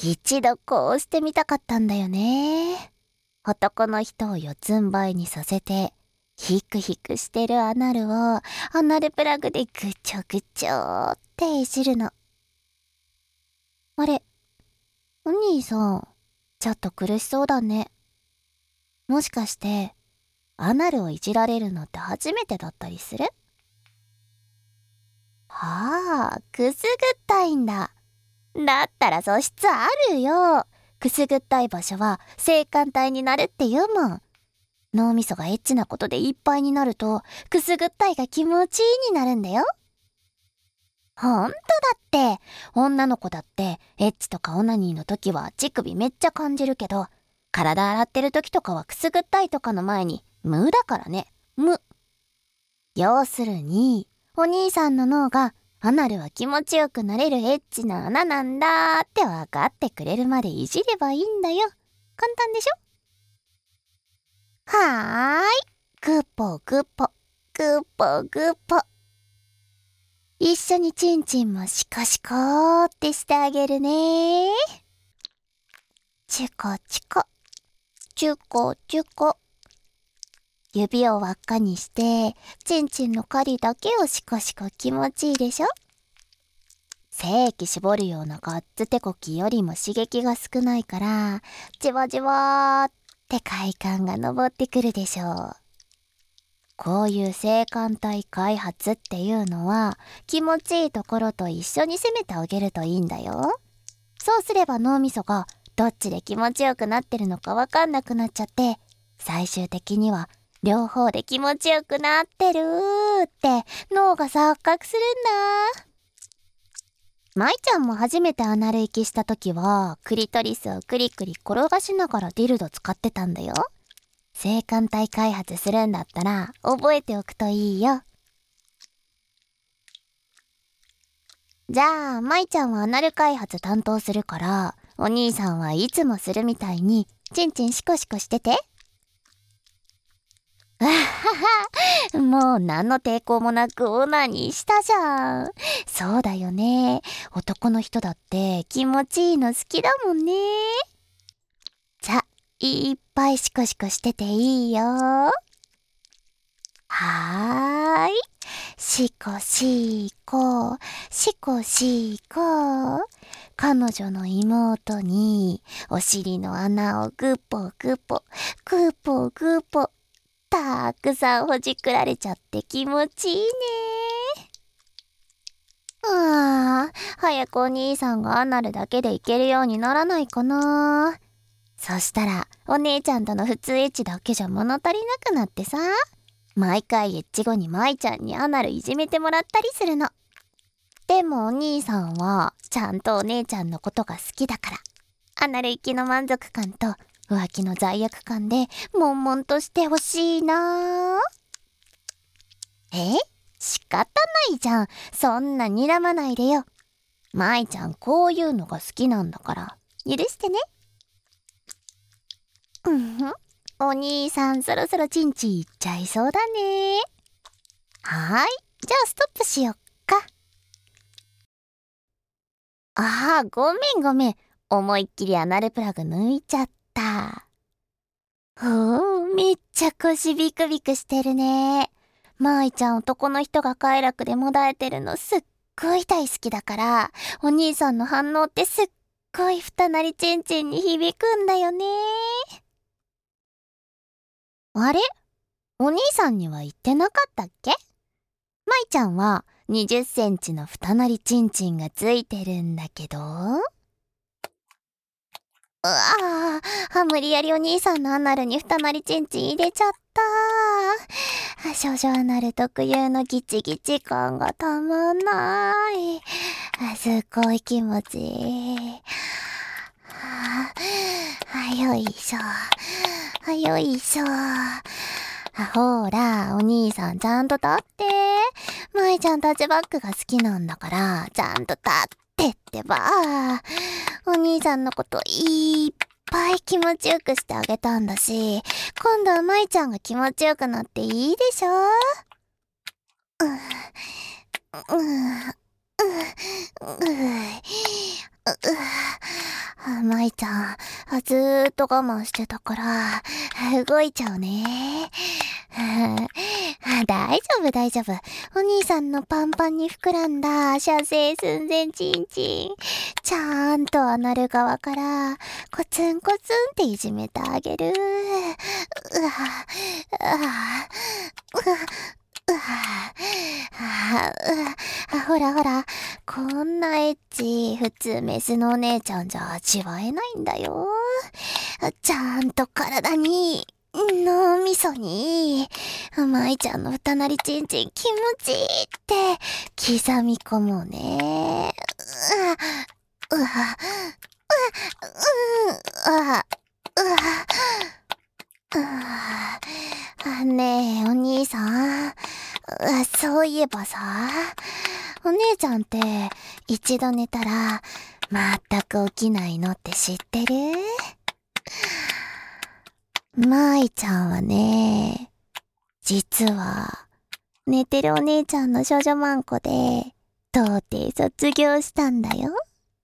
一度こうしてみたかったんだよね。男の人を四つん這いにさせて、ヒクヒクしてるアナルをアナルプラグでぐちょぐちょっていじるの。あれ、お兄さん、ちょっと苦しそうだね。もしかして、アナルをいじられるのって初めてだったりする？ああ、くすぐったいんだ。だったら素質あるよ。くすぐったい場所は性感帯になるって言うもん。脳みそがエッチなことでいっぱいになると、くすぐったいが気持ちいいになるんだよ。ほんとだって、女の子だってエッチとかオナニーの時は乳首めっちゃ感じるけど、体洗ってる時とかはくすぐったいとかの前に無だからね。無。要するに、お兄さんの脳がアナルは気持ちよくなれるエッチな穴なんだって分かってくれるまでいじればいいんだよ。簡単でしょ？はーい。グッポグッポ、グッポグッポ。一緒にチンチンもシコシコーってしてあげるね。チュコチュコ、チュコチュコ。指を輪っかにして、チンチンの針だけをシコシコ気持ちいいでしょ？精液絞るようなガッツ手こきよりも刺激が少ないから、じわじわーって快感が昇ってくるでしょう。こういう性感帯開発っていうのは、気持ちいいところと一緒に攻めてあげるといいんだよ。そうすれば脳みそがどっちで気持ちよくなってるのかわかんなくなっちゃって、最終的には両方で気持ちよくなってるって脳が錯覚するんだ。舞ちゃんも初めてアナル行きした時は、クリトリスをクリクリ転がしながらディルド使ってたんだよ。性感帯開発するんだったら覚えておくといいよ。じゃあ、舞ちゃんはアナル開発担当するから、お兄さんはいつもするみたいに、チンチンシコシコしてて。あはは、もう何の抵抗もなくオナニーしたじゃん。そうだよね。男の人だって気持ちいいの好きだもんね。じゃ、いっぱいシコシコしてていいよ。はーい。シコシコ、シコシコ。彼女の妹にお尻の穴をグポグポ、グポグポ。たくさんほじくられちゃって気持ちいいね。早くお兄さんがアナルだけでいけるようにならないかな。そしたらお姉ちゃんとの普通エッチだけじゃ物足りなくなってさ、毎回エッチ後に舞ちゃんにアナルいじめてもらったりするの。でもお兄さんはちゃんとお姉ちゃんのことが好きだから、アナル行きの満足感と浮気の罪悪感で悶々としてほしいな。仕方ないじゃん。そんな睨まないでよ。舞ちゃんこういうのが好きなんだから許してね。お兄さんそろそろチンチンいっちゃいそうだね。はーい、じゃあストップしよっか。ごめんごめん。思いっきりアナルプラグ抜いちゃった。めっちゃ腰ビクビクしてるね。舞ちゃん男の人が快楽でもだえてるのすっごい大好きだから、お兄さんの反応ってすっごいふたなりチンチンに響くんだよね。あれ？お兄さんには言ってなかったっけ？舞ちゃんは20センチのふたなりチンチンがついてるんだけど、無理やりお兄さんのアナルにふたなりチンチン入れちゃった。少女アナル特有のギチギチ感がたまんない。すっごい気持ちいい。よいしょ。よいしょ。ほら、お兄さんちゃんと立って。舞ちゃんタッチバックが好きなんだから、ちゃんと立ってってば。お兄さんのこといっぱい気持ちよくしてあげたんだし、今度は舞ちゃんが気持ちよくなっていいでしょ？ 舞ちゃん、ずーっと我慢してたから、動いちゃうね。大丈夫大丈夫。お兄さんのパンパンに膨らんだ射精寸前チンチン。ちゃんとアナル側からコツンコツンっていじめてあげる。うわ、うわ、うわ、うわ、ほらほら、こんなエッチ、普通メスのお姉ちゃんじゃ味わえないんだよ。ちゃんと体に、脳みそに、舞ちゃんの二なりちんちん気持ちいいって刻み込もうね。うわ、うわ、うわ、うわ、ねえ、お兄さん。そういえばさ、お姉ちゃんって一度寝たら全く起きないのって知ってる？舞ちゃんはね、実は寝てるお姉ちゃんの少女マンコで童貞卒業したんだよ。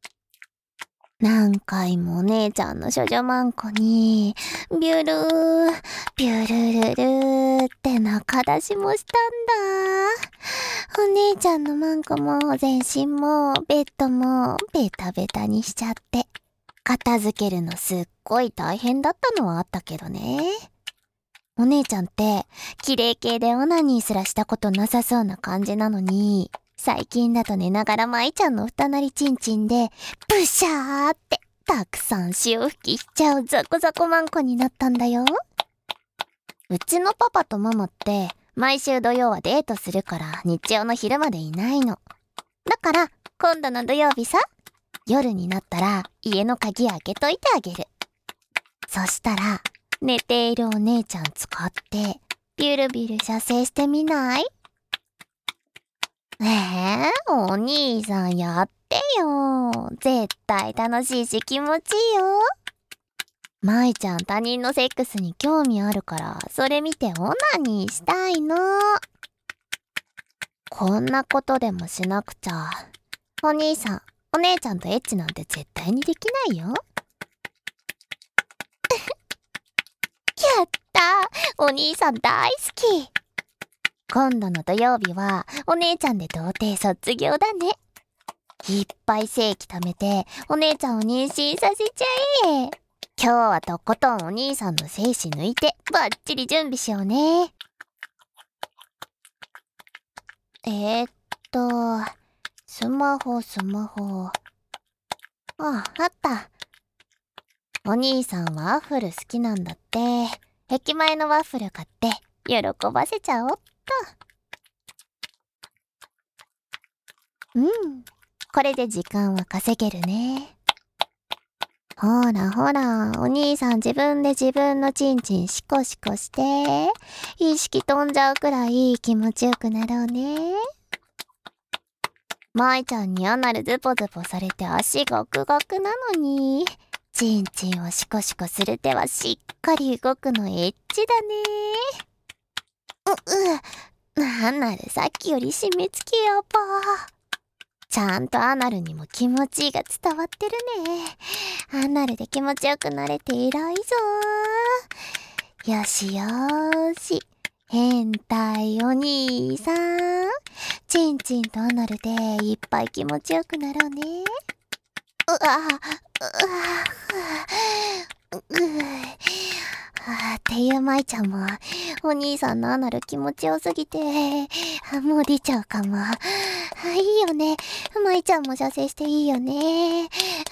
何回もお姉ちゃんの少女マンコにビュルー、ビュルルルーって中出しもしたんだ。お姉ちゃんのマンコも全身もベッドもベタベタにしちゃって、片付けるのすっごい大変だったのはあったけどね。お姉ちゃんって綺麗系でオナニーすらしたことなさそうな感じなのに、最近だと寝ながら舞ちゃんの二なりちんちんでブシャーってたくさん潮吹きしちゃうザコザコマンコになったんだよ。うちのパパとママって毎週土曜はデートするから日曜の昼までいないの。だから今度の土曜日さ、夜になったら家の鍵開けといてあげる。そしたら寝ているお姉ちゃん使ってビュルビュル射精してみない？お兄さんやってよ。絶対楽しいし気持ちいいよ。舞ちゃん他人のセックスに興味あるから、それ見てオナニーしたいの。こんなことでもしなくちゃ。お兄さん、お姉ちゃんとエッチなんて絶対にできないよ。やったー、お兄さん大好き。今度の土曜日はお姉ちゃんで童貞卒業だね。いっぱい精液貯めてお姉ちゃんを妊娠させちゃえ。今日はとことんお兄さんの精子抜いてバッチリ準備しようね。スマホ。あった。お兄さんワッフル好きなんだって。駅前のワッフル買って喜ばせちゃおっと。これで時間は稼げるね。ほらほら、お兄さん自分で自分のチンチンシコシコして、意識飛んじゃうくらい気持ちよくなろうね。舞ちゃんにアナルズポズポされて足ゴクゴクなのに、チンチンをシコシコする手はしっかり動くのエッチだね。アナルさっきより締め付けやば。ちゃんとアナルにも気持ちいいが伝わってるね。アナルで気持ちよくなれて偉いぞ。よしよーし。変態お兄さん。チンチンとアナルでいっぱい気持ちよくなろうね。っていう舞ちゃんもお兄さんのアナル気持ちよすぎてもう出ちゃうかも。いいよね。舞ちゃんも射精していいよね。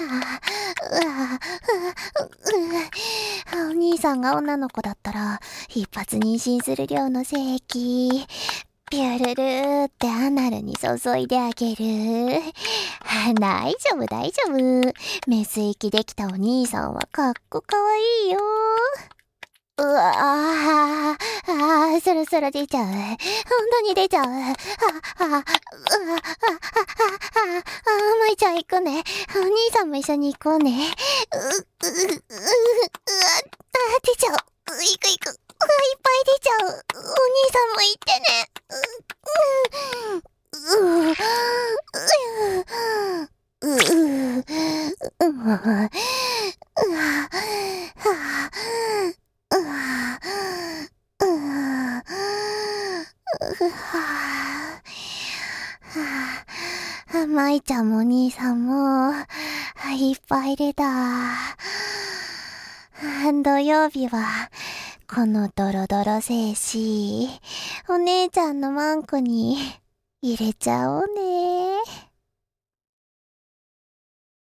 お兄さんが女の子だったら一発妊娠する量の精液ピュルルーってアナルに注いであげる。大丈夫大丈夫。メス液できたお兄さんはかっこかわいいよ。そろそろ出ちゃう。本当に出ちゃう。舞ちゃん行くね。お兄さんも一緒に行こうね。出ちゃう。行く。いっぱい出ちゃう。お兄さんも行ってね。 ううううわうわうわ舞ちゃんも兄さんもいっぱい出た。土曜日はこのドロドロ精子お姉ちゃんのマンコに入れちゃおうね。